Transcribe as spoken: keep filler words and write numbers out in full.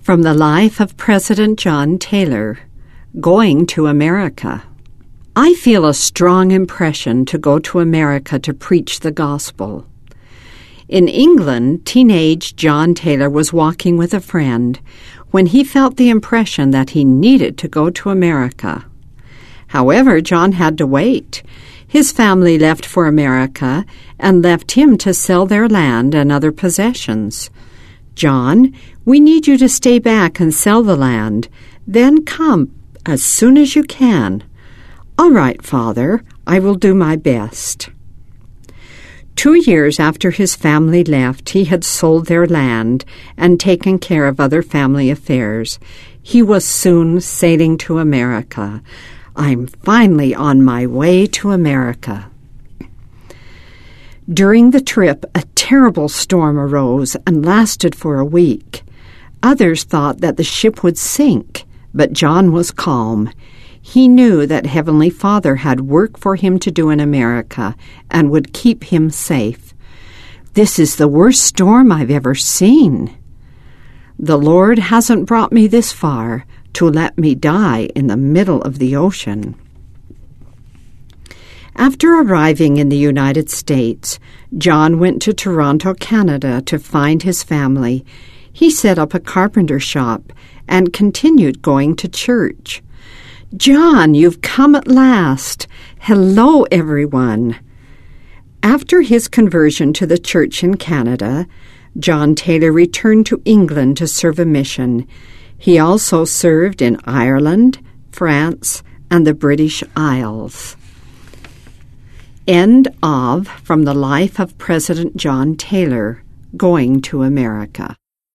From the life of President John Taylor, Going to America. I feel a strong impression to go to America to preach the gospel. In England, teenage John Taylor was walking with a friend when he felt the impression that he needed to go to America. However, John had to wait. His family left for America and left him to sell their land and other possessions. "John, we need you to stay back and sell the land. Then come as soon as you can." "All right, Father, I will do my best." Two years after his family left, he had sold their land and taken care of other family affairs. He was soon sailing to America. "I'm finally on my way to America." During the trip, a terrible storm arose and lasted for a week. Others thought that the ship would sink, but John was calm. He knew that Heavenly Father had work for him to do in America and would keep him safe. "This is the worst storm I've ever seen. The Lord hasn't brought me this far to let me die in the middle of the ocean." After arriving in the United States, John went to Toronto, Canada to find his family. He set up a carpenter shop and continued going to church. "John, you've come at last. Hello, everyone." After his conversion to the church in Canada, John Taylor returned to England to serve a mission. He also served in Ireland, France, and the British Isles. End of From the Life of President John Taylor, Going to America.